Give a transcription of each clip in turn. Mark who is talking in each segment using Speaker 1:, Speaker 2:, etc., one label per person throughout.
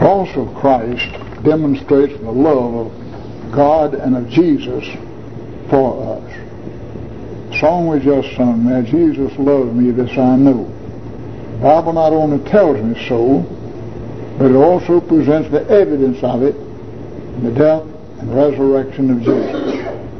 Speaker 1: cross of Christ demonstrates the love of God and of Jesus for us. The song we just sung there, Jesus loves me, this I know. The Bible not only tells me so, but it also presents the evidence of it in the death and resurrection of Jesus.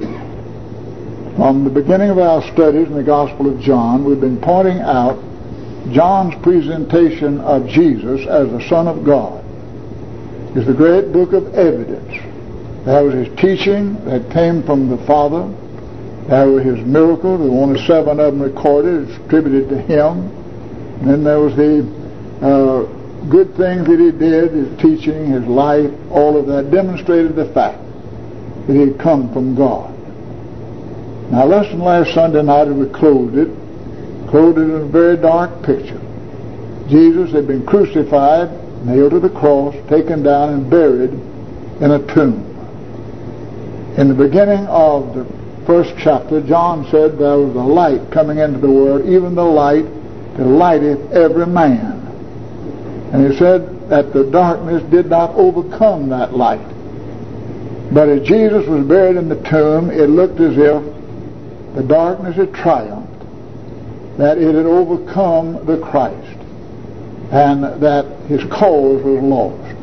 Speaker 1: From the beginning of our studies in the Gospel of John, we've been pointing out John's presentation of Jesus as the Son of God. It's the great book of evidence. There was his teaching that came from the Father. There were his miracles. There were only 7 of them recorded, attributed to him. And then there was the good things that he did, his teaching, his life, all of that demonstrated the fact that he had come from God. Now, lesson last Sunday night, as we closed it in a very dark picture. Jesus had been crucified, nailed to the cross, taken down and buried in a tomb. In the beginning of the first chapter, John said there was a light coming into the world, even the light that lighteth every man. And he said that the darkness did not overcome that light. But as Jesus was buried in the tomb, it looked as if the darkness had triumphed, that it had overcome the Christ, and that his cause was lost.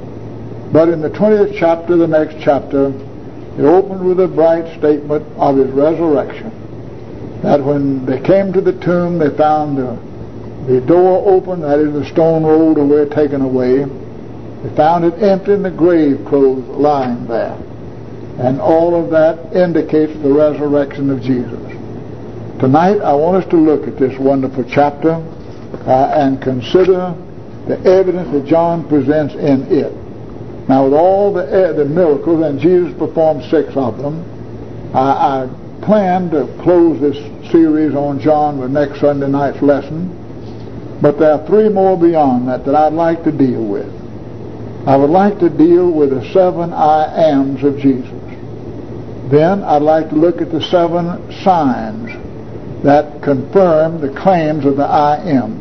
Speaker 1: But in the 20th chapter, the next chapter, it opened with a bright statement of his resurrection, that when they came to the tomb, they found the door open, that is, the stone rolled away, taken away. They found it empty and the grave clothes lying there. And all of that indicates the resurrection of Jesus. Tonight, I want us to look at this wonderful chapter and consider the evidence that John presents in it. Now, with all the miracles, and Jesus performed 6 of them, I plan to close this series on John with next Sunday night's lesson. But there are 3 more beyond that I'd like to deal with. I would like to deal with the 7 I ams of Jesus. Then I'd like to look at the 7 signs that confirm the claims of the I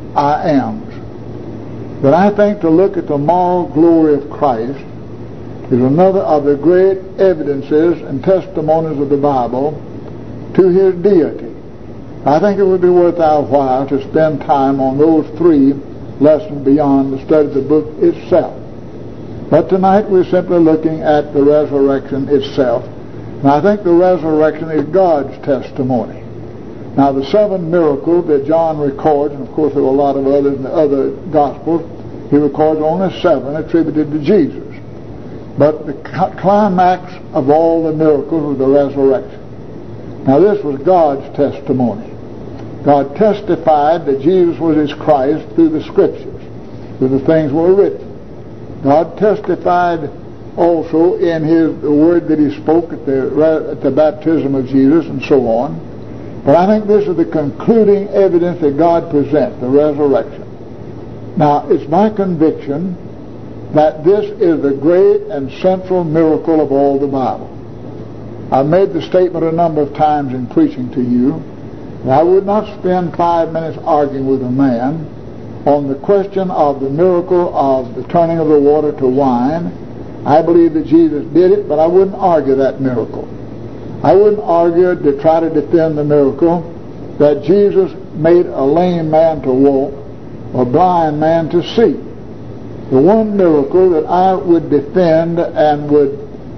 Speaker 1: ams. But I think to look at the moral glory of Christ is another of the great evidences and testimonies of the Bible to his deity. I think it would be worth our while to spend time on those 3 lessons beyond the study of the book itself. But tonight we're simply looking at the resurrection itself. And I think the resurrection is God's testimony. Now, the 7 miracles that John records, and of course there were a lot of others in the other Gospels, he records only 7 attributed to Jesus. But the climax of all the miracles was the resurrection. Now, this was God's testimony. God testified that Jesus was his Christ through the Scriptures, through the things that were written. God testified also in the word that he spoke at the baptism of Jesus and so on. But I think this is the concluding evidence that God presents, the resurrection. Now, it's my conviction that this is the great and central miracle of all the Bible. I've made the statement a number of times in preaching to you that I would not spend 5 minutes arguing with a man on the question of the miracle of the turning of the water to wine. I believe that Jesus did it, but I wouldn't argue that miracle. I wouldn't argue to try to defend the miracle that Jesus made a lame man to walk, a blind man to see. The one miracle that I would defend and would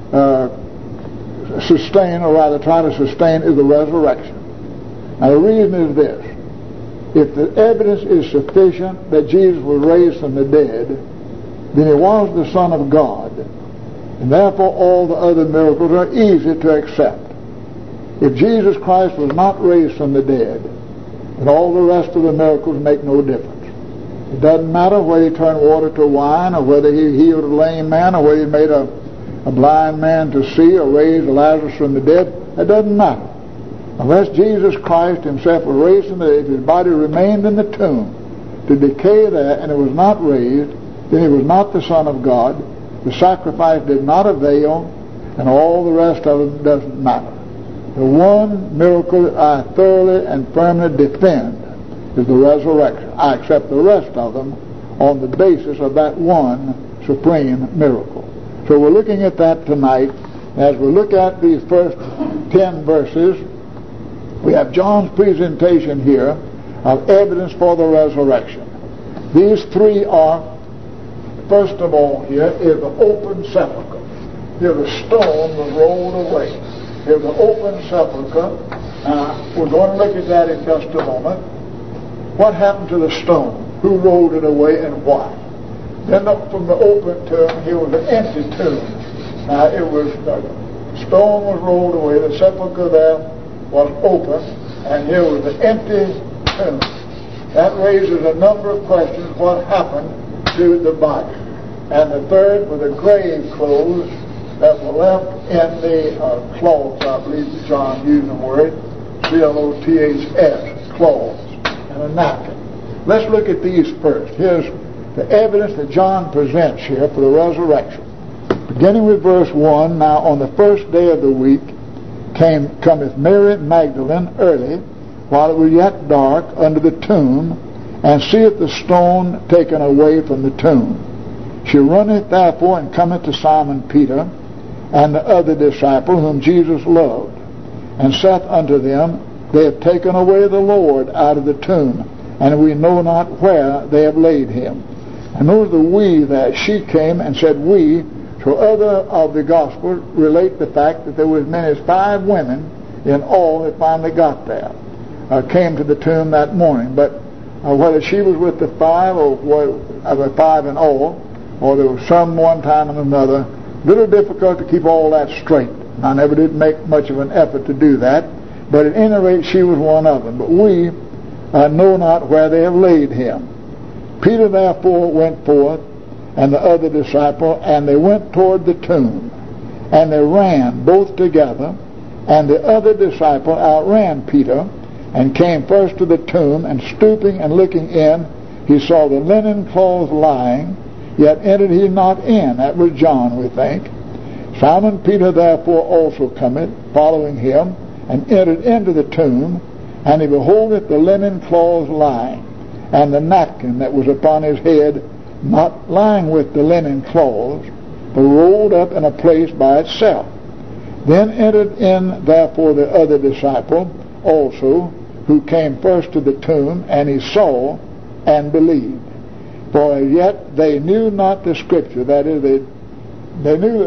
Speaker 1: sustain, or rather try to sustain, is the resurrection. Now, the reason is this. If the evidence is sufficient that Jesus was raised from the dead, then he was the Son of God, and therefore all the other miracles are easy to accept. If Jesus Christ was not raised from the dead, then all the rest of the miracles make no difference. It doesn't matter whether he turned water to wine, or whether he healed a lame man, or whether he made a blind man to see, or raised Lazarus from the dead. It doesn't matter. Unless Jesus Christ himself was raised from the dead, if his body remained in the tomb to decay there, and it was not raised, then he was not the Son of God. The sacrifice did not avail, and all the rest of it doesn't matter. The one miracle that I thoroughly and firmly defend is the resurrection. I accept the rest of them on the basis of that one supreme miracle. So we're looking at that tonight. As we look at these first 10 verses, we have John's presentation here of evidence for the resurrection. These three are, first of all, here is the open sepulchre. Here the stone was rolled away. Here the open sepulchre. We're going to look at that in just a moment. What happened to the stone? Who rolled it away and why? Then from the open tomb, here was an empty tomb. Now the stone was rolled away, the sepulchre there was open, and here was the empty tomb. That raises a number of questions. What happened to the body? And the third were the grave clothes that were left in the cloths, I believe John used the word, C-L-O-T-H-S, cloths, and a napkin. Let's look at these first. Here's the evidence that John presents here for the resurrection. Beginning with verse 1, now on the first day of the week cometh Mary Magdalene early, while it was yet dark, unto the tomb, and seeth the stone taken away from the tomb. She runneth therefore and cometh to Simon Peter and the other disciple whom Jesus loved, and saith unto them, They have taken away the Lord out of the tomb, and we know not where they have laid him. And notice the we there. She came and said we. So other of the Gospels relate the fact that there was as many as 5 women in all that finally got there, came to the tomb that morning. But whether she was with the 5 or 5 in all, or there was some one time and another, little difficult to keep all that straight. I never did make much of an effort to do that, but at any rate she was one of them. But we know not where they have laid him. Peter therefore went forth, and the other disciple, and they went toward the tomb, and they ran both together, and the other disciple outran Peter, and came first to the tomb, and stooping and looking in, he saw the linen cloths lying, yet entered he not in. That was John, we think. Simon Peter therefore also cometh, following him, and entered into the tomb, and he beholdeth the linen cloths lying, and the napkin that was upon his head, not lying with the linen cloths, but rolled up in a place by itself. Then entered in therefore the other disciple also, who came first to the tomb, and he saw and believed. For yet they knew not the Scripture. That is, they knew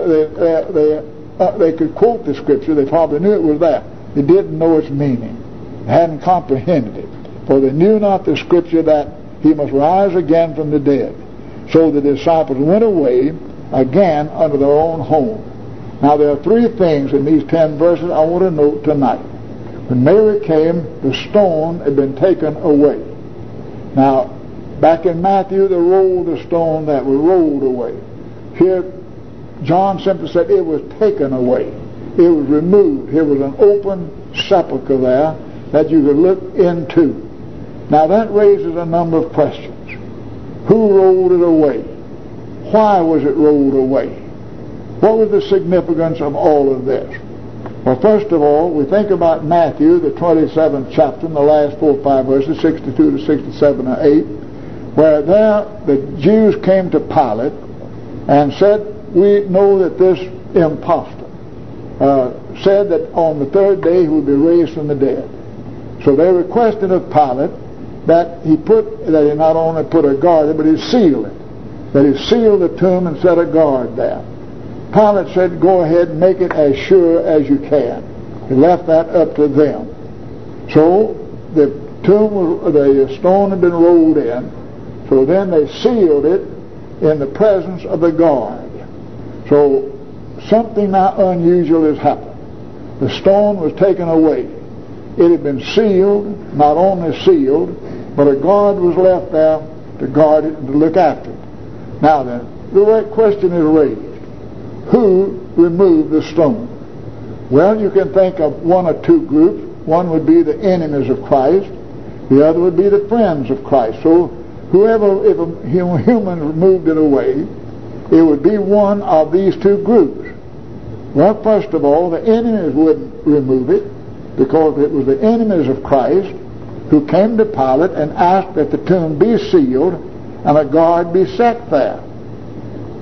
Speaker 1: they could quote the Scripture. They probably knew it was there. They didn't know its meaning. They hadn't comprehended it. For they knew not the Scripture that he must rise again from the dead. So the disciples went away again unto their own home. Now there are 3 things in these 10 verses I want to note tonight. When Mary came, the stone had been taken away. Now, back in Matthew, they rolled the stone that was rolled away. Here, John simply said it was taken away. It was removed. Here was an open sepulchre there that you could look into. Now that raises a number of questions. Who rolled it away? Why was it rolled away? What was the significance of all of this? Well, first of all, we think about Matthew, the 27th chapter, in the last 4 or 5 verses, 62 to 67 or 8, where there the Jews came to Pilate and said, we know that this impostor said that on the 3rd day he would be raised from the dead. So they requested of Pilate that he not only put a guard there, but he sealed it. That he sealed the tomb and set a guard there. Pilate said, go ahead and make it as sure as you can. He left that up to them. So the stone had been rolled in. So then they sealed it in the presence of the guard. So something now unusual has happened. The stone was taken away. It had been sealed, not only sealed, but a guard was left there to guard it and to look after it. Now then, the right question is raised. Who removed the stone? Well, you can think of 1 or 2 groups. One would be the enemies of Christ. The other would be the friends of Christ. So whoever, if a human removed it away, it would be one of these 2 groups. Well, first of all, the enemies wouldn't remove it, because it was the enemies of Christ who came to Pilate and asked that the tomb be sealed and a guard be set there.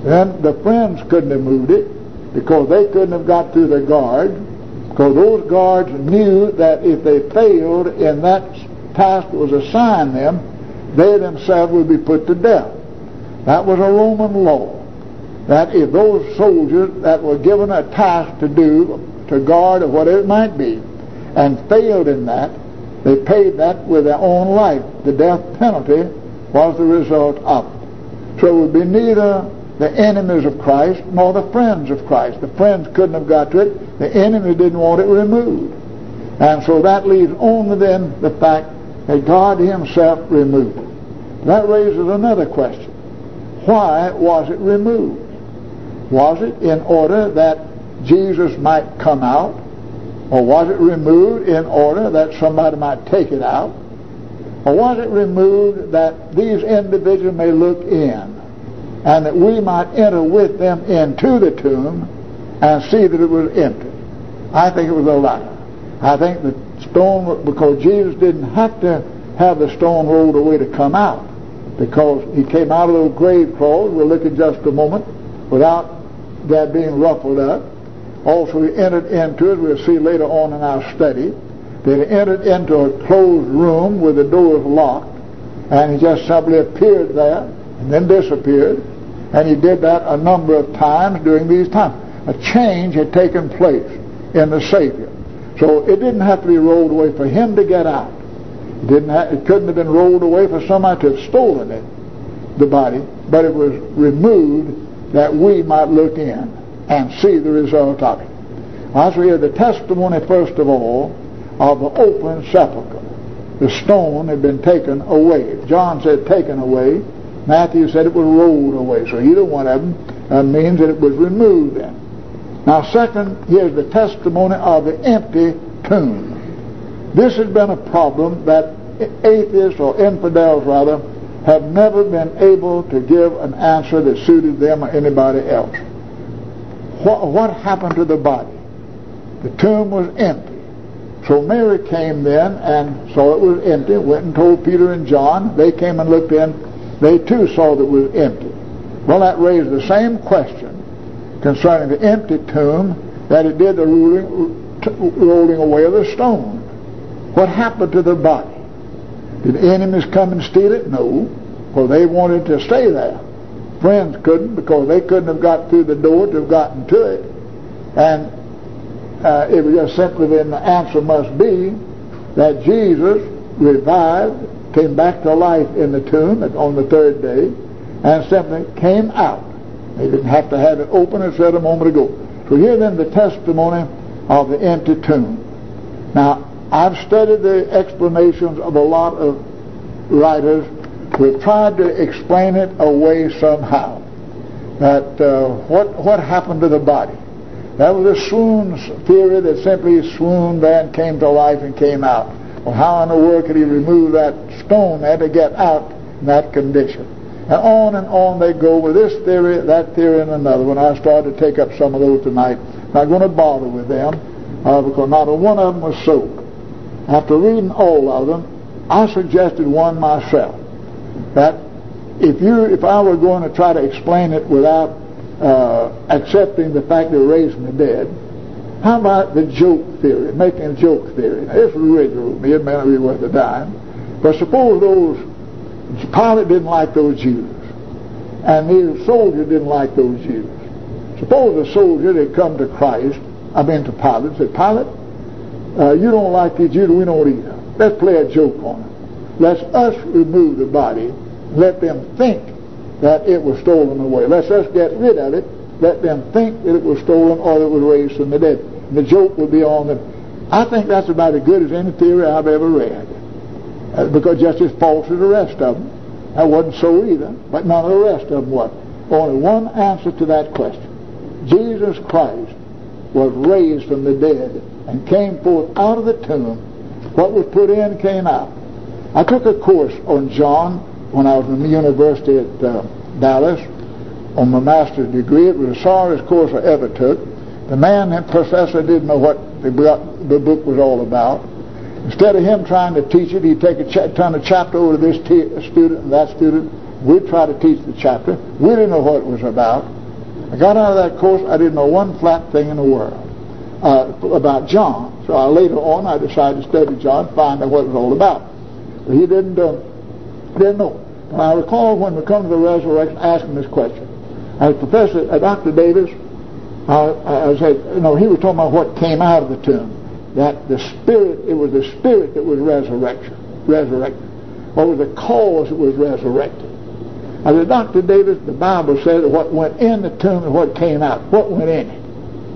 Speaker 1: Then the friends couldn't have moved it because they couldn't have got through the guards, because those guards knew that if they failed in that task that was assigned them, they themselves would be put to death. That was a Roman law, that if those soldiers that were given a task to do, to guard or whatever it might be, and failed in that, they paid that with their own life. The death penalty was the result of it. So it would be neither the enemies of Christ nor the friends of Christ. The friends couldn't have got to it. The enemy didn't want it removed. And so that leaves only then the fact that God himself removed it. That raises another question. Why was it removed? Was it in order that Jesus might come out? Or was it removed in order that somebody might take it out? Or was it removed that these individuals may look in and that we might enter with them into the tomb and see that it was empty? I think it was the latter. I think the stone, because Jesus didn't have to have the stone rolled away to come out, because he came out of those grave clothes, we'll look at just a moment, without that being ruffled up. Also he entered into it, we'll see later on in our study, that he entered into a closed room with the doors locked, and he just simply appeared there and then disappeared. And he did that a number of times during these times. A change had taken place in the Savior. So it didn't have to be rolled away for him to get out. It couldn't have been rolled away for somebody to have stolen it, the body, but it was removed that we might look in and see the result of it. As we hear the testimony, first of all, of the open sepulchre. The stone had been taken away. John said taken away. Matthew said it was rolled away. So either one of them means that it was removed then. Now second, here's the testimony of the empty tomb. This has been a problem that atheists, or infidels rather, have never been able to give an answer that suited them or anybody else. What happened to the body? The tomb was empty. So Mary came then and saw it was empty, went and told Peter and John. They came and looked in. They too saw that it was empty. Well, that raised the same question concerning the empty tomb that it did the rolling away of the stone. What happened to the body? Did enemies come and steal it? No. Well, they wanted to stay there. Friends couldn't, because they couldn't have got through the door to have gotten to it. And it was just simply then the answer must be that Jesus revived, came back to life in the tomb on the third day, and simply came out. They didn't have to have it open, as I said a moment ago. So here then the testimony of the empty tomb. Now, I've studied the explanations of a lot of writers who have tried to explain it away somehow. That what happened to the body? That was a swoon theory, that simply swooned there and came to life and came out. Well, how in the world could he remove that stone there to get out in that condition? And on they go with this theory, that theory, and another. When I started to take up some of those tonight, I'm not going to bother with them, because not one of them was so. After reading all of them, I suggested one myself, that if I were going to try to explain it without accepting the fact that raising the dead, how about the joke theory, making a joke theory? Now, this was original with me, it may not be worth a dime, but suppose Pilate didn't like those Jews, and the soldier didn't like those Jews. Suppose a soldier had come to to Pilate, and said, Pilate, you don't like these Jews, we don't either. Let's play a joke on them. Let's us remove the body, let them think that it was stolen away. Let's us get rid of it, let them think that it was stolen or that it was raised from the dead. And the joke will be on them. I think that's about as good as any theory I've ever read. Because just as false as the rest of them. That wasn't so either, but none of the rest of them was. Only one answer to that question. Jesus Christ was raised from the dead and came forth out of the tomb. What was put in came out. I took a course on John when I was in the university at Dallas on my master's degree. It was the sorriest course I ever took. The professor didn't know what the book was all about. Instead of him trying to teach it, he'd take turn a chapter over to this student and that student. We'd try to teach the chapter. We didn't know what it was about. I got out of that course, I didn't know one flat thing in the world about John. So later on, I decided to study John, find out what it was all about. But he didn't know. And I recall when we come to the resurrection, asking this question. Professor Dr. Davis, I said, he was talking about what came out of the tomb. That the spirit, it was the spirit that was resurrected. What was the cause that was resurrected? I said, Dr. Davis, the Bible says that what went in the tomb and what came out. What went in it?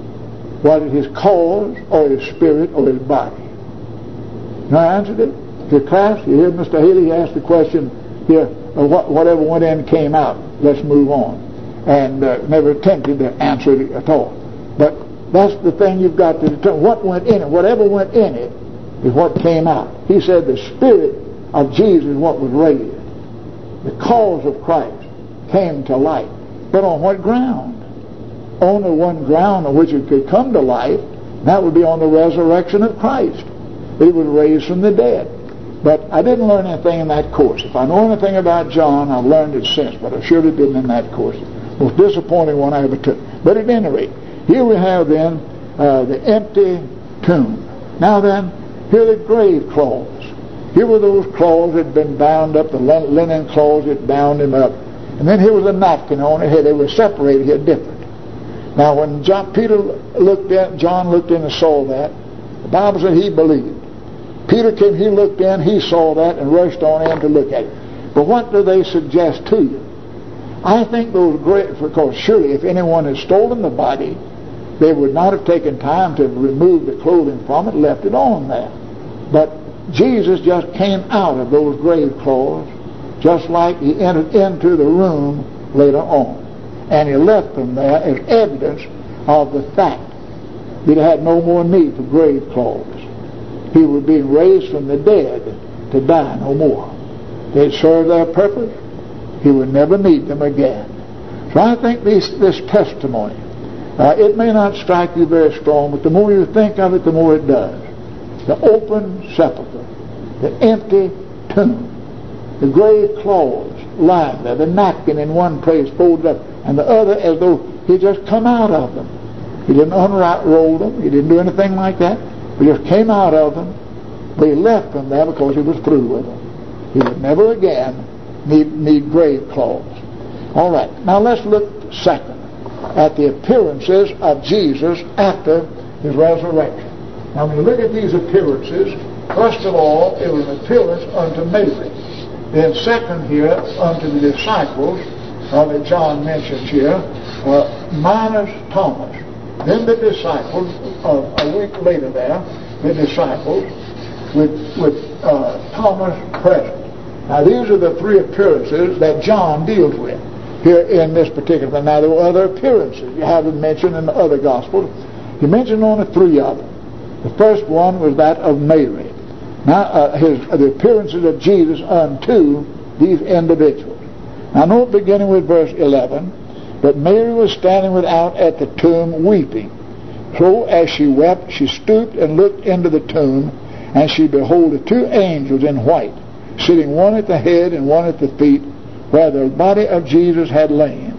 Speaker 1: Was it his cause or his spirit or his body? And I answered it. Your class, you hear Mr. Haley, he asked the question here, whatever went in came out. Let's move on. And never attempted to answer it at all. But that's the thing you've got to determine. What went in it? Whatever went in it is what came out. He said the spirit of Jesus is what was raised. The cause of Christ came to life. But on what ground? Only one ground on which it could come to life, and that would be on the resurrection of Christ. He was raised from the dead. But I didn't learn anything in that course. If I know anything about John, I've learned it since, but I surely didn't in that course. Most disappointing one I ever took. But at any rate, here we have then the empty tomb. Now then, here are the grave cloths. Here were those cloths that had been bound up, the linen cloths that bound him up. And then here was a napkin on it. They were separated here different. Now when John looked in and saw that, the Bible said he believed. Peter came, he looked in, he saw that and rushed on in to look at it. But what do they suggest to you? I think those great, because surely if anyone had stolen the body, they would not have taken time to remove the clothing from it, left it on there. But Jesus just came out of those grave clothes, just like he entered into the room later on. And he left them there as evidence of the fact that he had no more need for grave clothes. He was being raised from the dead to die no more. They'd served their purpose. He would never need them again. So I think this testimony, it may not strike you very strong, but the more you think of it, the more it does. The open sepulchre, the empty tomb, the grave clothes lying there, the napkin in one place folded up, and the other as though he just come out of them. He didn't unroll them. He didn't do anything like that. He just came out of them. But he left them there because he was through with them. He would never again need grave clothes. All right. Now let's look second at the appearances of Jesus after his resurrection. Now when you look at these appearances, first of all, it was an appearance unto Mary. Then second here, unto the disciples that John mentions here, minus Thomas. Then the disciples, a week later there, the disciples with Thomas present. Now these are the three appearances that John deals with here in this particular. Now there were other appearances. You have them mentioned in the other Gospels. He mentioned only three of them. The first one was that of Mary. Now the appearances of Jesus unto these individuals. Now note beginning with verse 11, but Mary was standing without at the tomb weeping. So as she wept, she stooped and looked into the tomb, and she beholded two angels in white, sitting one at the head and one at the feet, where the body of Jesus had lain.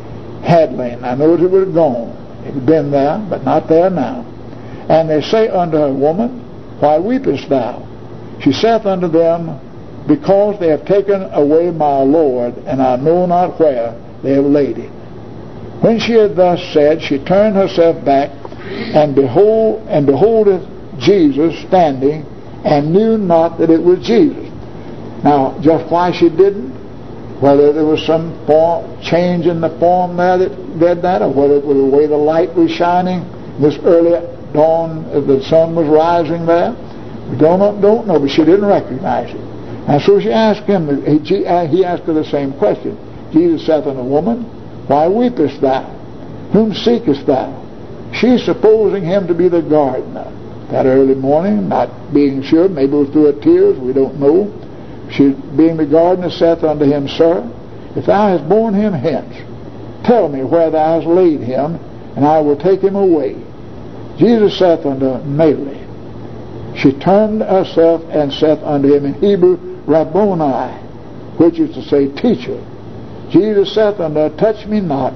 Speaker 1: I noticed it was gone. It had been there, but not there now. And they say unto her, Woman, why weepest thou? She saith unto them, Because they have taken away my Lord, and I know not where they have laid him. When she had thus said, she turned herself back, and beholdeth Jesus standing, and knew not that it was Jesus. Now, just why she didn't, whether there was some change in the form there that did that, or whether it was the way the light was shining, this early dawn, the sun was rising there, we don't know, but she didn't recognize it. And so she asked him, he asked her the same question. Jesus saith unto the woman, Why weepest thou? Whom seekest thou? She, supposing him to be the gardener, that early morning, not being sure, maybe it was through her tears, we don't know. She, being the gardener, saith unto him, Sir, if thou hast borne him hence, tell me where thou hast laid him, and I will take him away. Jesus saith unto Mary. She turned herself and saith unto him in Hebrew, Rabboni, which is to say, Teacher. Jesus saith unto her, Touch me not,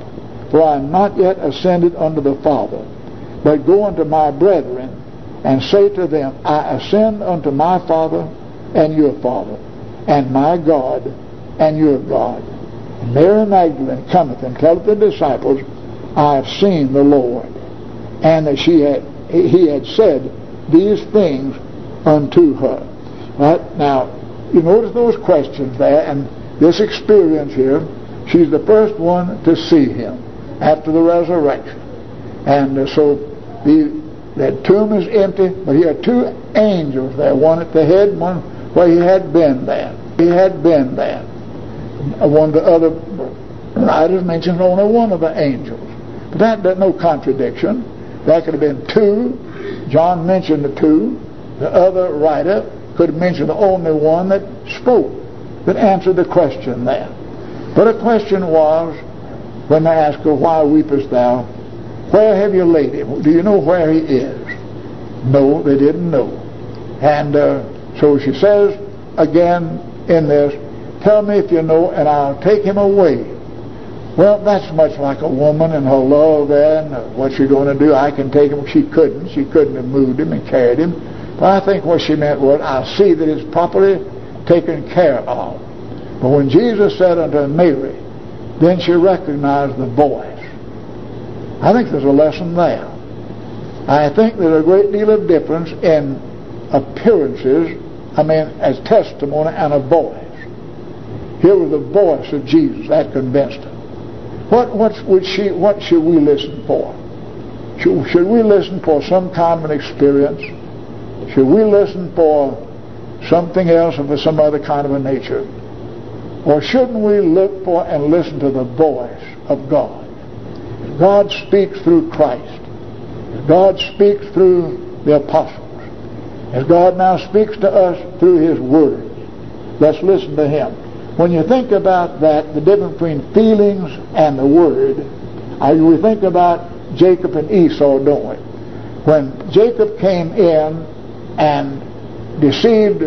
Speaker 1: for I am not yet ascended unto the Father, but go unto my brethren, and say to them, I ascend unto my Father and your Father, and my God and your God. And Mary Magdalene cometh and telleth the disciples, I have seen the Lord, and that he had said these things unto her. Right? Now, you notice those questions there, and this experience here. She's the first one to see him after the resurrection. And so the tomb is empty, but he had two angels there, one at the head, one where he had been there. He had been there. One of the other writers mentions only one of the angels. But that's no contradiction. That could have been two. John mentioned the two. The other writer could have mentioned the only one that spoke, that answered the question there. But the question was, when they asked her, why weepest thou? Where have you laid him? Do you know where he is? No, they didn't know. And so she says again in this, tell me if you know, and I'll take him away. Well, that's much like a woman and her love and what's she going to do? I can take him. She couldn't. She couldn't have moved him and carried him. But I think what she meant was, I'll see that it's properly taken care of. But when Jesus said unto Mary, then she recognized the voice. I think there's a lesson there. I think there's a great deal of difference in appearances, as testimony and a voice. Here was the voice of Jesus. That convinced her. What should we listen for? Should we listen for some kind of an experience? Should we listen for something else or for some other kind of a nature? Or shouldn't we look for and listen to the voice of God? God speaks through Christ. God speaks through the apostles. As God now speaks to us through His Word, let's listen to Him. When you think about that, the difference between feelings and the Word, we think about Jacob and Esau, don't we? When Jacob came in and deceived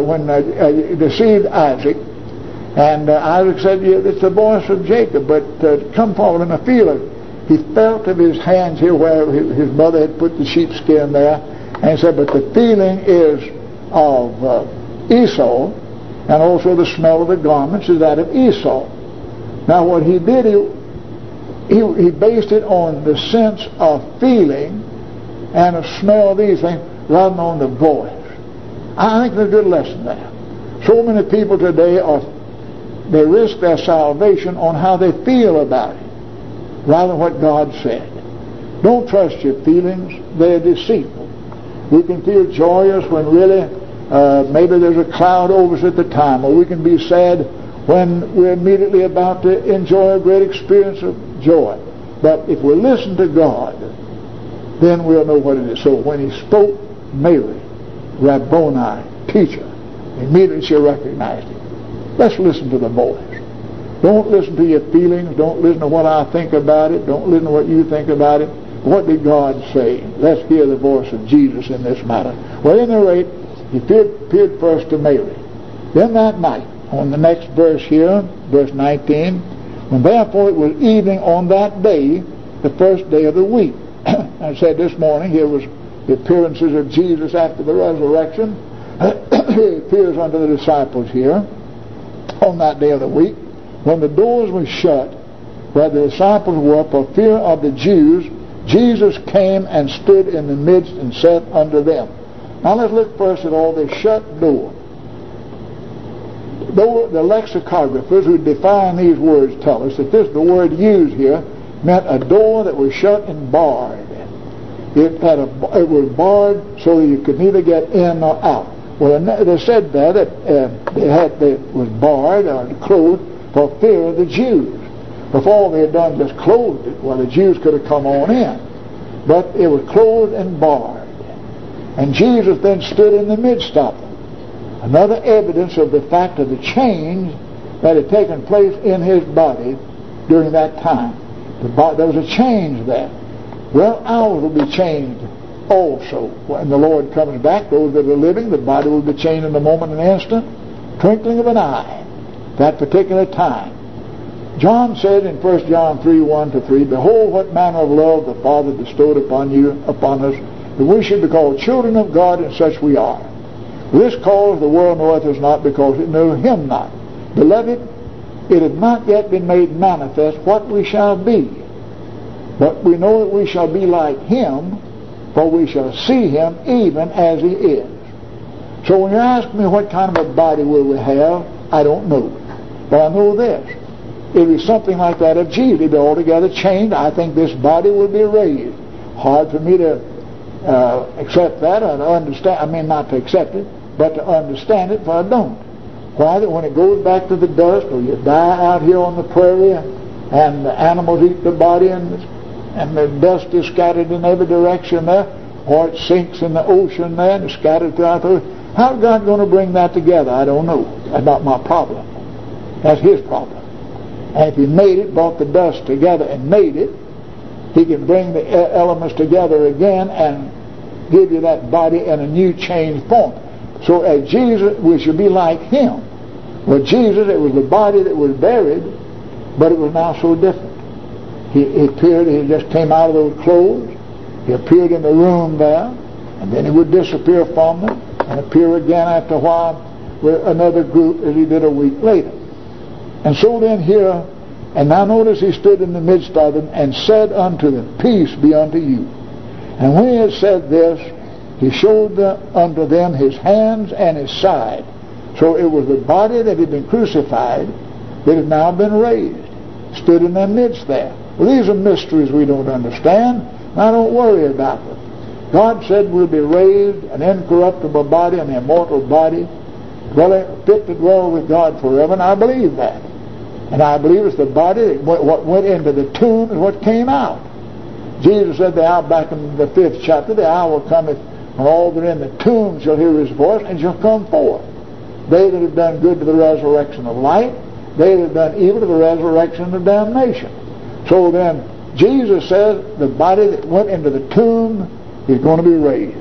Speaker 1: Isaac, and Isaac said, yeah, it's the voice of Jacob, but come forward and I feel it. He felt of his hands here where his mother had put the sheepskin there, and he said, but the feeling is of Esau, and also the smell of the garments is that of Esau. Now what he did, he based it on the sense of feeling and of smell of these things rather than on the voice. I think there's a good lesson there. So many people today they risk their salvation on how they feel about it rather than what God said. Don't trust your feelings. They're deceitful. We can feel joyous when really maybe there's a cloud over us at the time, or we can be sad when we're immediately about to enjoy a great experience of joy. But if we listen to God, then we'll know what it is. So when He spoke, Mary, Rabboni, teacher, immediately she recognized Him. Let's listen to the voice. Don't listen to your feelings. Don't listen to what I think about it. Don't listen to what you think about it. What did God say? Let's hear the voice of Jesus in this matter. Well, at any rate, He appeared first to Mary. Then that night, on the next verse here, verse 19, when therefore it was evening on that day, the first day of the week. I said this morning, here was the appearances of Jesus after the resurrection. He appears unto the disciples here on that day of the week, when the doors were shut where the disciples were for fear of the Jews. Jesus came and stood in the midst and said unto them. Now let's look first at all the shut door. Though the lexicographers who define these words tell us that the word used here meant a door that was shut and barred. It was barred so that you could neither get in nor out. Well, they said there that it was barred or closed for fear of the Jews. Before they had done just closed it, well, the Jews could have come on in. But it was closed and barred. And Jesus then stood in the midst of them. Another evidence of the fact of the change that had taken place in His body during that time. There was a change there. Well, ours will be changed also. When the Lord comes back, those that are living, the body will be changed in a moment, an instant, twinkling of an eye, that particular time. John said in 1 John 3:1-3, Behold, what manner of love the Father bestowed upon us, that we should be called children of God, and such we are. This cause the world knoweth us not, because it knew him not. Beloved, it hath not yet been made manifest what we shall be. But we know that we shall be like him, for we shall see him even as he is. So when you ask me what kind of a body will we have, I don't know. But I know this. It is something like that of Jesus. It'll be altogether changed. I think this body will be raised. Hard for me to accept that or to understand. I mean, not to accept it, but to understand it, for I don't. Why? That when it goes back to the dust, or you die out here on the prairie, and the animals eat the body, and the dust is scattered in every direction there, or it sinks in the ocean there and is scattered throughout the earth. How's God going to bring that together? I don't know. That's not my problem. That's his problem. And if he made it, brought the dust together and made it, he can bring the elements together again and give you that body in a new changed form. So as Jesus, we should be like him. With Jesus, it was the body that was buried, but it was now so different. He appeared, he just came out of those clothes. He appeared in the room there, and then he would disappear from them and appear again after a while with another group, as he did a week later. And so then here, and now notice he stood in the midst of them and said unto them, Peace be unto you. And when he had said this, he showed unto them his hands and his side. So it was the body that had been crucified that had now been raised. Stood in their midst there. Well, these are mysteries we don't understand. Now don't worry about them. God said we'll be raised, an incorruptible body, an immortal body, fit to dwell with God forever, and I believe that. And I believe it's the body, what went into the tomb is what came out. Jesus said the hour, back in the 5th chapter, the hour cometh when all that are in the tomb shall hear his voice and shall come forth. They that have done good to the resurrection of life, they that have done evil to the resurrection of damnation. So then, Jesus says the body that went into the tomb is going to be raised.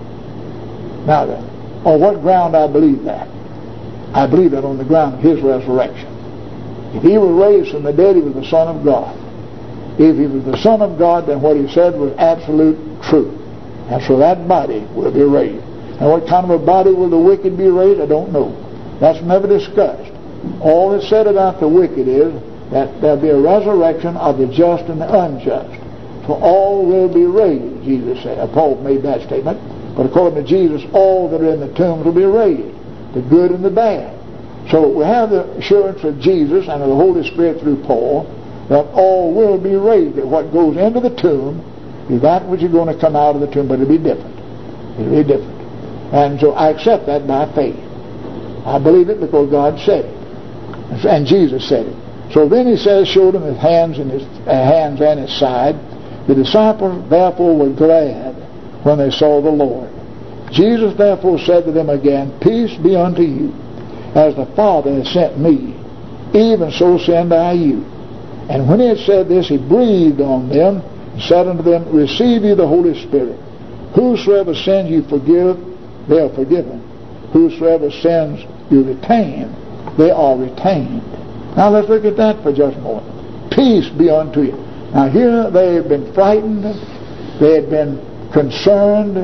Speaker 1: Now then, on what ground I believe that? I believe that on the ground of his resurrection. If he was raised from the dead, he was the Son of God. If he was the Son of God, then what he said was absolute truth. And so that body will be raised. And what kind of a body will the wicked be raised? I don't know. That's never discussed. All that's said about the wicked is that there'll be a resurrection of the just and the unjust. So all will be raised, Jesus said. Paul made that statement. But according to Jesus, all that are in the tombs will be raised, the good and the bad. So we have the assurance of Jesus and of the Holy Spirit through Paul that all will be raised. That what goes into the tomb is that which is going to come out of the tomb, but it'll be different. It'll be different. And so I accept that by faith. I believe it because God said it. And Jesus said it. So then he says, showed him his hands and his side. The disciples therefore were glad when they saw the Lord. Jesus therefore said to them again, Peace be unto you. As the Father has sent me, even so send I you. And when he had said this, he breathed on them and said unto them, Receive ye the Holy Spirit. Whosoever sins you forgive, they are forgiven. Whosoever sins you retain, they are retained. Now let's look at that for just a moment. Peace be unto you. Now here they had been frightened. They had been concerned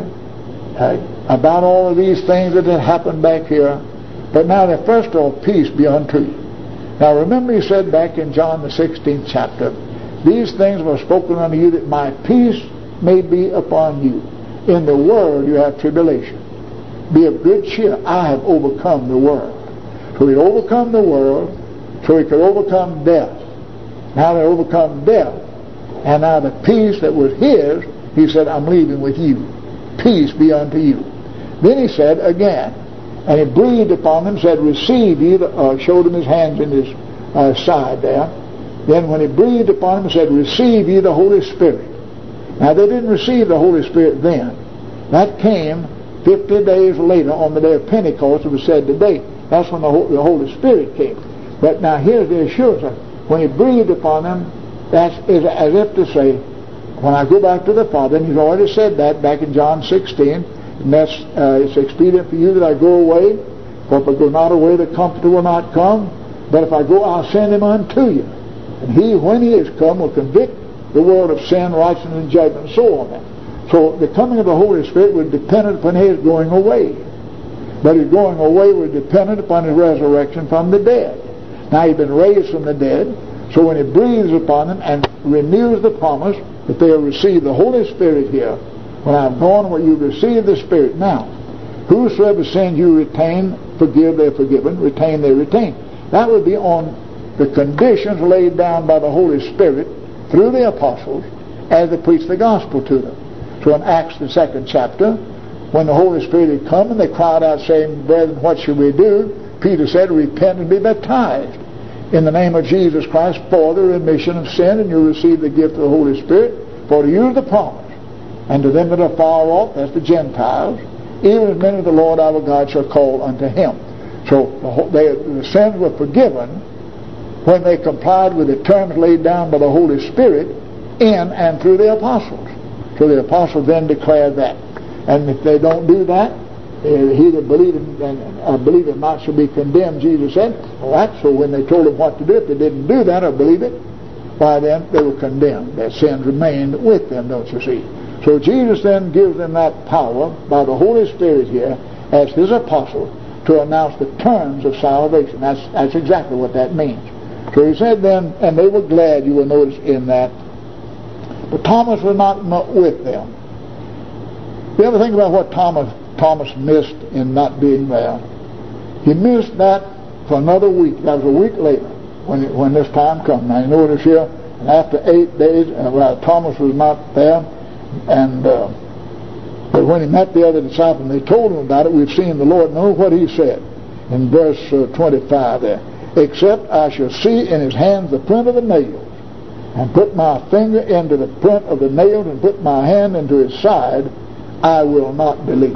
Speaker 1: about all of these things that had happened back here. But now that first of all, peace be unto you. Now remember he said back in John the 16th chapter, These things were spoken unto you that my peace may be upon you. In the world you have tribulation. Be of good cheer. I have overcome the world. So he overcome the world so he could overcome death. Now they overcome death. And now the peace that was his, he said, I'm leaving with you. Peace be unto you. Then he said again, and he breathed upon them, said, Receive ye, showed him his hands in his side there. Then when he breathed upon them, he said, Receive ye the Holy Spirit. Now they didn't receive the Holy Spirit then. That came 50 days later on the day of Pentecost. It was said today. That's when the Holy Spirit came. But now here's the assurance. When he breathed upon them, that's as if to say, when I go back to the Father, and he's already said that back in John 16, and that's it's expedient for you that I go away, for if I go not away, the Comforter will not come. But if I go, I'll send him unto you. And He, when He is come, will convict the world of sin, righteousness, and judgment, and so on. So the coming of the Holy Spirit was dependent upon His going away. But His going away was dependent upon His resurrection from the dead. Now He's been raised from the dead, so when He breathes upon them and renews the promise that they'll receive the Holy Spirit here, when I'm gone, where you receive the Spirit. Now, whosoever sins you retain, forgive, they're forgiven, retain, they retain. That would be on the conditions laid down by the Holy Spirit through the apostles as they preached the gospel to them. So in Acts, the 2nd chapter, when the Holy Spirit had come and they cried out saying, "Brethren, what shall we do?" Peter said, "Repent and be baptized in the name of Jesus Christ for the remission of sin, and you'll receive the gift of the Holy Spirit, for to you is the promise. And to them that are far off," that's the Gentiles, "even as many of the Lord our God shall call unto Him." So the sins were forgiven when they complied with the terms laid down by the Holy Spirit in and through the apostles. So the apostles then declared that. And if they don't do that, he that believeth not shall be condemned, Jesus said. Well, that's so when they told them what to do, if they didn't do that or believe it, why then they were condemned. Their sins remained with them, don't you see? So Jesus then gives them that power by the Holy Spirit here as His apostle to announce the terms of salvation. That's exactly what that means. So He said then, and they were glad, you will notice in that. But Thomas was not with them. You ever think about what Thomas missed in not being there? He missed that for another week. That was a week later when this time comes. Now you notice here, and after 8 days, Thomas was not there. And but when he met the other disciples and they told him about it, "We've seen the Lord." Know what he said in verse 25 there. "Except I shall see in His hands the print of the nails, and put my finger into the print of the nails, and put my hand into His side, I will not believe."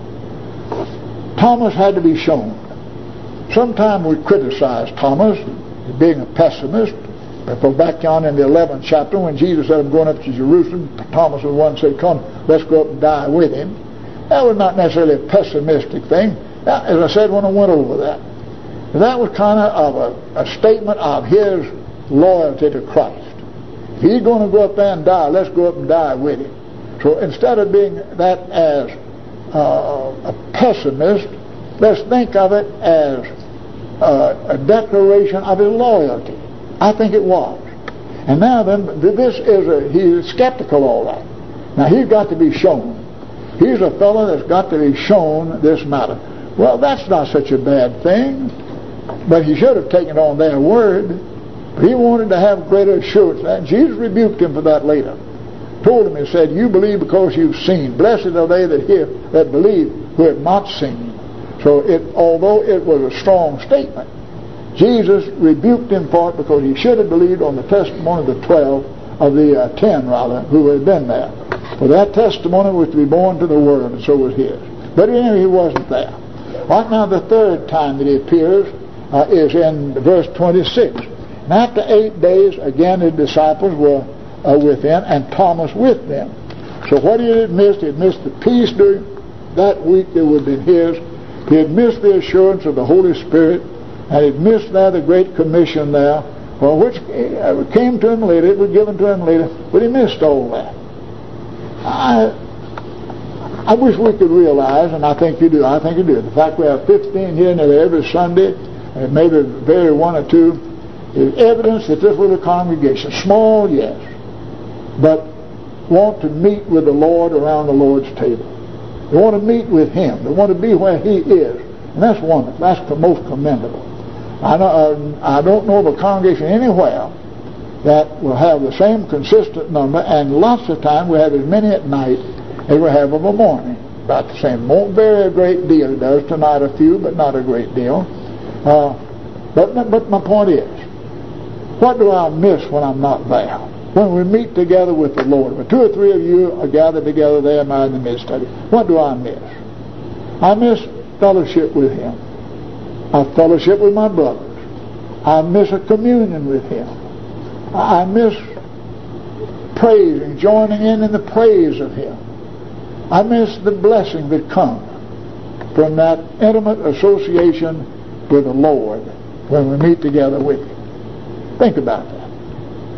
Speaker 1: Thomas had to be shown. Sometimes we criticize Thomas as being a pessimist. For back on in the 11th chapter, when Jesus said, "I'm going up to Jerusalem," Thomas was one said, "Come, let's go up and die with Him." That was not necessarily a pessimistic thing. As I said when I went over that was kind of a statement of his loyalty to Christ. If He's going to go up there and die, let's go up and die with Him. So instead of being that as a pessimist, let's think of it as a declaration of his loyalty. I think it was. And now then, he's skeptical all that. Now he's got to be shown. He's a fellow that's got to be shown this matter. Well, that's not such a bad thing, but he should have taken on their word. But he wanted to have greater assurance. And Jesus rebuked him for that later. Told him, He said, "You believe because you've seen. Blessed are they that believe who have not seen." So although it was a strong statement, Jesus rebuked him for it because he should have believed on the testimony of the 10 who had been there. For that testimony was to be born to the world, and so was his. But anyway, he wasn't there. Right now, the third time that He appears is in verse 26. And after 8 days, again His disciples were within, and Thomas with them. So what he had missed the peace during that week that would have been his. He had missed the assurance of the Holy Spirit, and he had missed there the Great Commission there, which came to him later, it was given to him later, but he missed all that. I wish we could realize, and I think you do, the fact we have 15 here nearly every Sunday, and maybe vary one or two, is evidence that this was a congregation, small, yes, but want to meet with the Lord around the Lord's table. They want to meet with Him. They want to be where He is. And that's wonderful. That's the most commendable. I don't know of a congregation anywhere that will have the same consistent number, and lots of time we have as many at night as we have of a morning. About the same. Won't vary a great deal. It does tonight a few, but not a great deal. But my point is, what do I miss when I'm not there? When we meet together with the Lord, when 2 or 3 of you are gathered together there, am I in the midst of it? What do I miss? I miss fellowship with Him. I fellowship with my brothers. I miss a communion with Him. I miss praising, joining in the praise of Him. I miss the blessing that comes from that intimate association with the Lord when we meet together with Him. Think about that.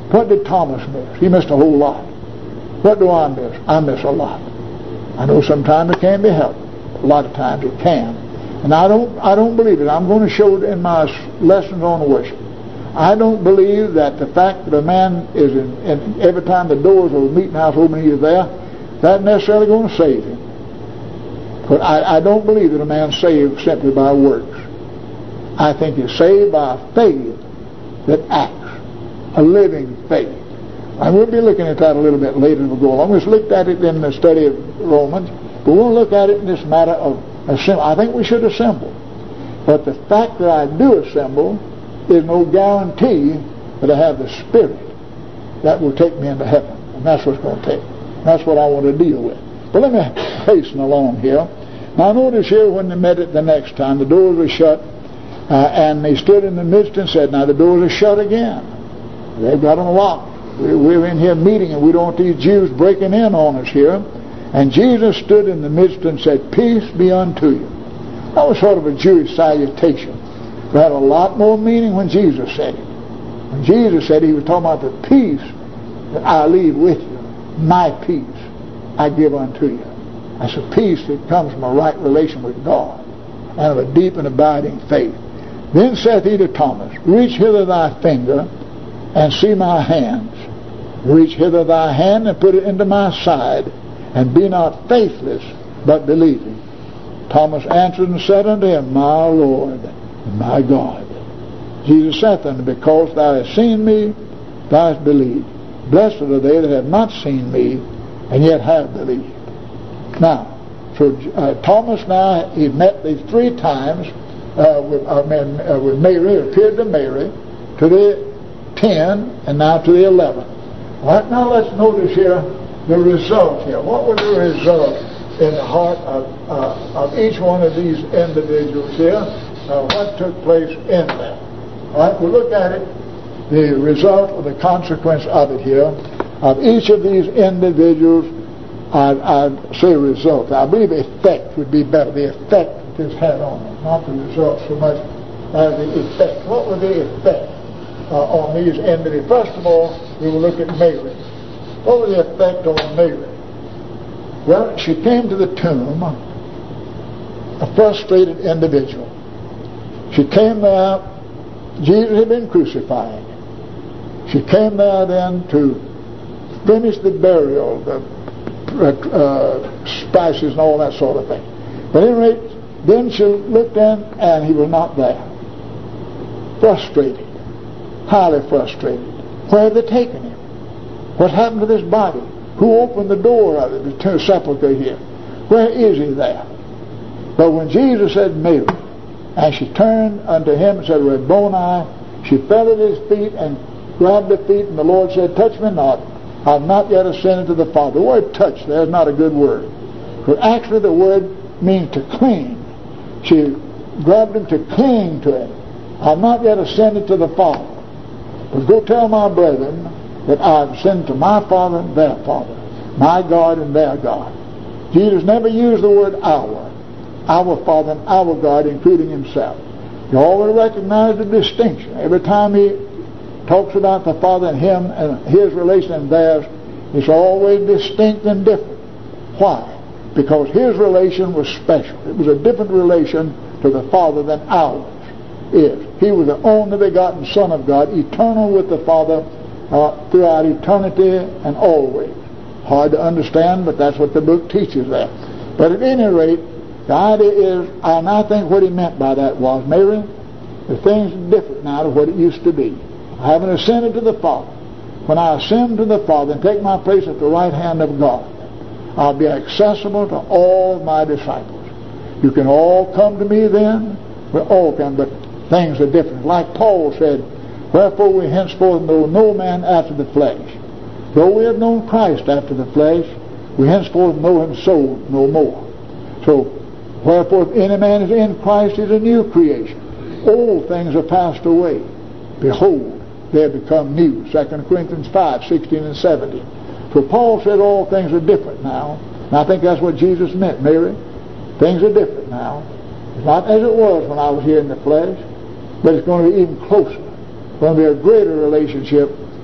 Speaker 1: What did Thomas miss? He missed a whole lot. What do I miss? I miss a lot. I know sometimes it can be helped. A lot of times it can. And I don't believe it. I'm going to show it in my lessons on worship. I don't believe that the fact that a man is in every time the doors of a meeting house open, he is there, that's necessarily going to save him. But I don't believe that a man's saved simply by works. I think he's saved by a faith that acts, a living faith. And we'll be looking at that a little bit later as we go along. We've looked at it in the study of Romans, but we'll look at it in this matter of assemble. I think we should assemble. But the fact that I do assemble is no guarantee that I have the Spirit that will take me into heaven. And that's what it's going to take. That's what I want to deal with. But let me hasten along here. Now notice here when they met it the next time, the doors were shut, and they stood in the midst and said, now the doors are shut again. They've got them locked. We're in here meeting, and we don't want these Jews breaking in on us here. And Jesus stood in the midst and said, peace be unto you. That was sort of a Jewish salutation. It had a lot more meaning when Jesus said it. When Jesus said it, he was talking about the peace that I leave with you. My peace I give unto you. That's a peace that comes from a right relation with God and of a deep and abiding faith. Then saith he to Thomas, reach hither thy finger and see my hands. Reach hither thy hand and put it into my side, and be not faithless, but believing. Thomas answered and said unto him, my Lord and my God. Jesus saith unto him, because thou hast seen me, thou hast believed. Blessed are they that have not seen me, and yet have believed. Now, so Thomas now, he met these 3 times with Mary, appeared to Mary, to the 10, and now to the 11. All right, now let's notice here the result here. What was the result in the heart of each one of these individuals here? What took place in them? All right, we'll look at it, the result or the consequence of it here. Of each of these individuals, I'd say result. I believe effect would be better. The effect this had on them, not the result so much as the effect. What was the effect on these individuals? First of all, we will look at Mary. What was the effect on Mary? Well, she came to the tomb a frustrated individual. She came there, Jesus had been crucified. She came there then to finish the burial, the spices and all that sort of thing. But at any rate, then she looked in and he was not there. Frustrated, highly frustrated. Where had they taken him? What happened to this body? Who opened the door of it, the sepulchre here? Where is he there? But when Jesus said Mary, and she turned unto him and said, Rabboni, she fell at his feet and grabbed the feet, and the Lord said, touch me not. I have not yet ascended to the Father. The word touch there is not a good word. But actually the word means to cling. She grabbed him to cling to him. I have not yet ascended to the Father. But go tell my brethren that I have ascended to my Father and their Father, my God and their God. Jesus never used the word our Father and our God, including himself. You always recognize the distinction. Every time he talks about the Father and him and his relation and theirs, it's always distinct and different. Why? Because his relation was special. It was a different relation to the Father than ours is. He was the only begotten Son of God, eternal with the Father throughout eternity and always. Hard to understand, but that's what the book teaches there. But at any rate, the idea is, and I think what he meant by that was, Mary, the things are different now to what it used to be. I haven't ascended to the Father. When I ascend to the Father and take my place at the right hand of God, I'll be accessible to all my disciples. You can all come to me then. We all can, but things are different. Like Paul said, wherefore we henceforth know no man after the flesh. Though we have known Christ after the flesh, we henceforth know him so no more. So, wherefore if any man is in Christ, he is a new creation. Old things are passed away. Behold, they have become new. 2 Corinthians 5, 16 and 17. So Paul said all things are different now. And I think that's what Jesus meant, Mary. Things are different now. It's not as it was when I was here in the flesh, but it's going to be even closer. It's going to be a greater relationship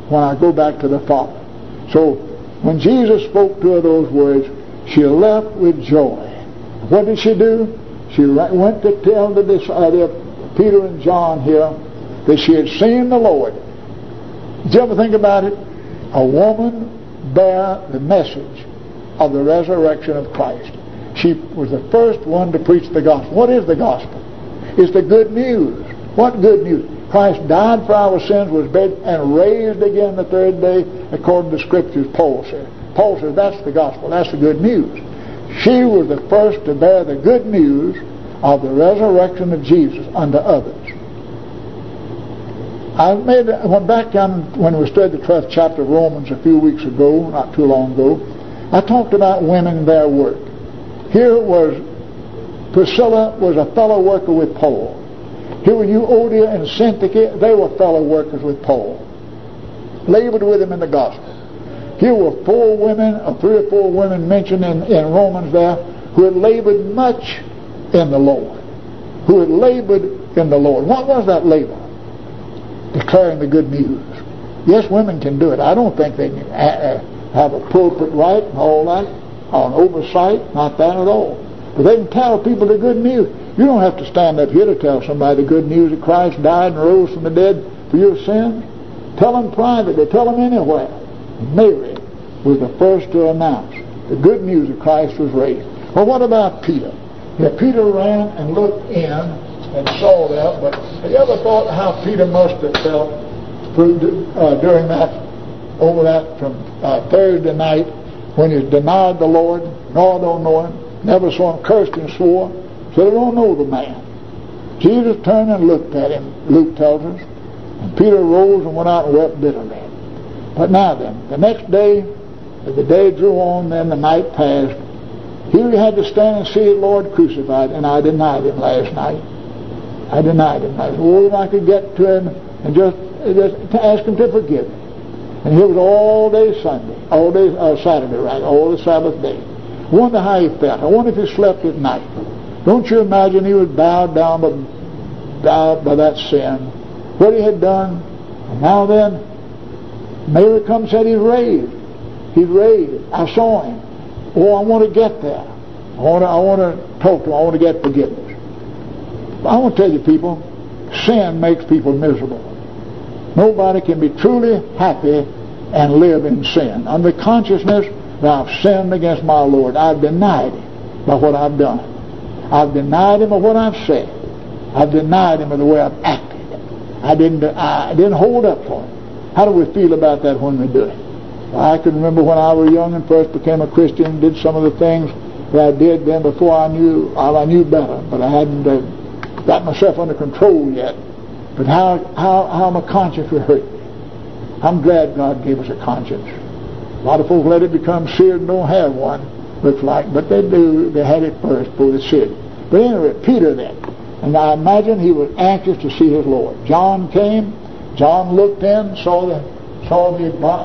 Speaker 1: when I go back to the Father. So when Jesus spoke to her those words, she left with joy. What did she do? She went to tell Peter and John here that she had seen the Lord. Did you ever think about it? A woman bear the message of the resurrection of Christ. She was the first one to preach the gospel. What is the gospel? It's the good news. What good news? Christ died for our sins, was buried, and raised again the third day, according to the Scriptures, Paul said. Paul says that's the gospel. That's the good news. She was the first to bear the good news of the resurrection of Jesus unto others. I went back down when we studied the 12th chapter of Romans a few weeks ago, not too long ago. I talked about women and their work. Here was Priscilla was a fellow worker with Paul. Here were Euodia and Syntyche. They were fellow workers with Paul. Labored with him in the gospel. Here were 3 or 4 women mentioned in Romans there who had labored much in the Lord. Who had labored in the Lord. What was that labor? Declaring the good news. Yes, women can do it. I don't think they can have a pulpit right and all that, or an oversight, not that at all. But they can tell people the good news. You don't have to stand up here to tell somebody the good news that Christ died and rose from the dead for your sins. Tell them privately, tell them anywhere. Mary was the first to announce the good news that Christ was raised. Well, what about Peter? Yeah, Peter ran and looked in and saw that, but have you ever thought how Peter must have felt during that, over that from Thursday night when he denied the Lord, no, I don't know him, never saw him, cursed and swore, said, I don't know the man. Jesus turned and looked at him, Luke tells us, and Peter rose and went out and wept bitterly. But now then, the next day, as the day drew on, then the night passed, here he had to stand and see the Lord crucified, and I denied him last night. I denied him. I said, oh, if I could get to him and just to ask him to forgive me. And here was all day Sunday, all day Saturday, right, all the Sabbath day. I wonder how he felt. I wonder if he slept at night. Don't you imagine he was bowed down by that sin, what he had done. And now then, Mary comes and said he's raised. He's raised. I saw him. Oh, I want to get there. I want to talk to him. I want to get forgiveness. I want to tell you, people, sin makes people miserable. Nobody can be truly happy and live in sin. Under the consciousness that I've sinned against my Lord, I've denied him by what I've done. I've denied him of what I've said. I've denied him of the way I've acted. I didn't hold up for him. How do we feel about that when we do it? I can remember when I was young and first became a Christian, did some of the things that I did then before I knew better, but I hadn't got myself under control yet. But how my conscience would hurt me. I'm glad God gave us a conscience. A lot of folks let it become seared and don't have one, looks like, but they do. They had it first before they seared it. But anyway, Peter then, and I imagine he was anxious to see his Lord. John came. John looked in, saw the claw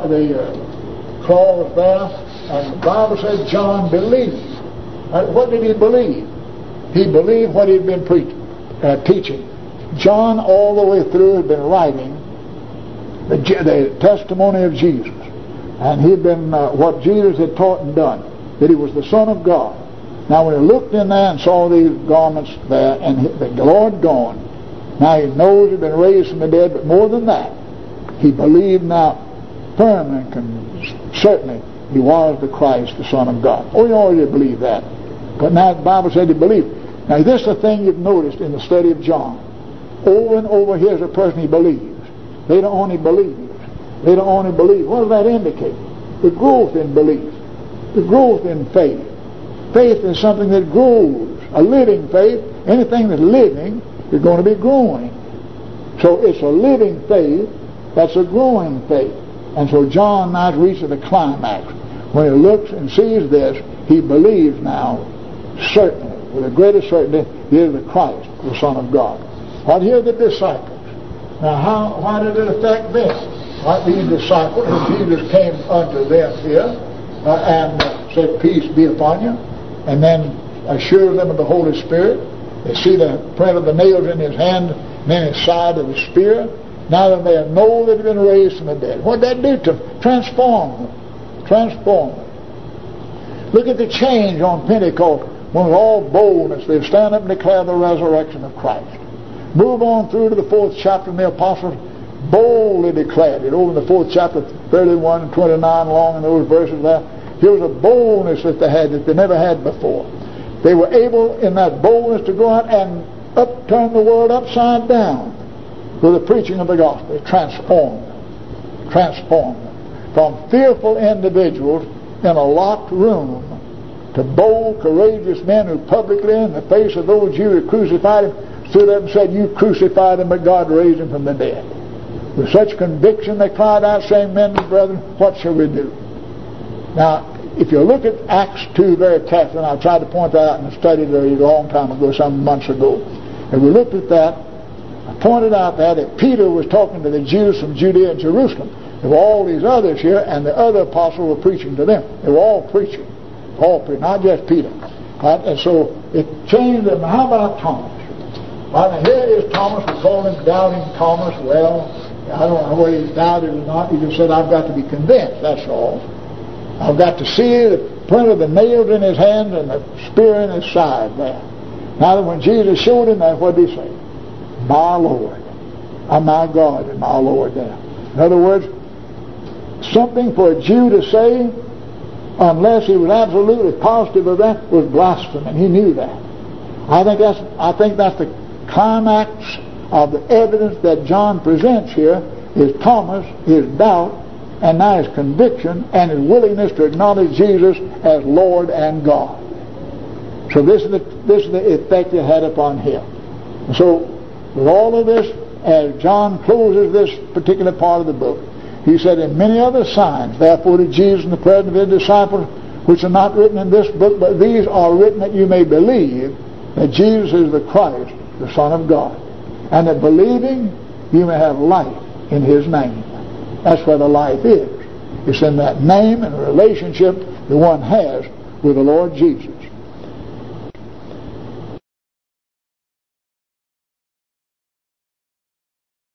Speaker 1: was there, and the Bible says John believed. What did he believe? He believed what he'd been teaching. John all the way through had been writing the testimony of Jesus, and he'd been what Jesus had taught and done, that he was the Son of God. Now when he looked in there and saw these garments there and the Lord gone, now he knows he'd been raised from the dead, but more than that, he believed now firmly and certainly he was the Christ, the Son of God. Oh, he already believed that, but now the Bible said he believed. Now this is the thing you've noticed in the study of John. Over and over, here's a person he believes. They don't only believe. They don't only believe. What does that indicate? The growth in belief. The growth in faith. Faith is something that grows. A living faith, anything that's living, is going to be growing. So it's a living faith that's a growing faith. And so John now reaches the climax. When he looks and sees this, he believes now, certainly, with the greatest certainty, he is the Christ, the Son of God. What here are the disciples. Now, why did it affect them? Like these disciples, Jesus came unto them here and said, peace be upon you, and then assures them of the Holy Spirit. They see the print of the nails in his hand and in his side of the spear. Now that they know that they've been raised from the dead. What did that do to them? Transform them. Transform them. Look at the change on Pentecost when with all boldness they stand up and declare the resurrection of Christ. Move on through to the 4th chapter, and the apostles boldly declared it. Over in the 4th chapter, 31 and 29 along in those verses there, here was a boldness that they had that they never had before. They were able in that boldness to go out and upturn the world upside down with the preaching of the gospel. It transformed them. Transformed them. From fearful individuals in a locked room to bold, courageous men who publicly, in the face of those Jews who crucified him, stood up and said, "You crucified him, but God raised him from the dead." With such conviction they cried out, saying, "Men and brethren, what shall we do?" Now, if you look at Acts 2 very carefully, and I tried to point that out in a study there a long time ago, some months ago, and we looked at that, I pointed out that Peter was talking to the Jews from Judea and Jerusalem. There were all these others here, and the other apostles were preaching to them. They were all preaching, not just Peter. Right? And so it changed them. How about Thomas? Right, now here is Thomas. We call him Doubting Thomas. Well, I don't know whether he's doubted or not. He just said, "I've got to be convinced, that's all. I've got to see the print of the nails in his hands and the spear in his side there." Now, when Jesus showed him that, what did he say? "My Lord, my God, and my Lord" there. In other words, something for a Jew to say, unless he was absolutely positive of that, was blasphemy. He knew that. I think that's the climax of the evidence that John presents here, is Thomas, his doubt, and now his conviction and his willingness to acknowledge Jesus as Lord and God. So this is the effect it had upon him. And so with all of this, as John closes this particular part of the book, he said, "In many other signs, therefore, did Jesus in the presence of his disciples, which are not written in this book, but these are written that you may believe that Jesus is the Christ, the Son of God, and that believing you may have life in his name." That's where the life is. It's in that name and relationship the one has with the Lord Jesus.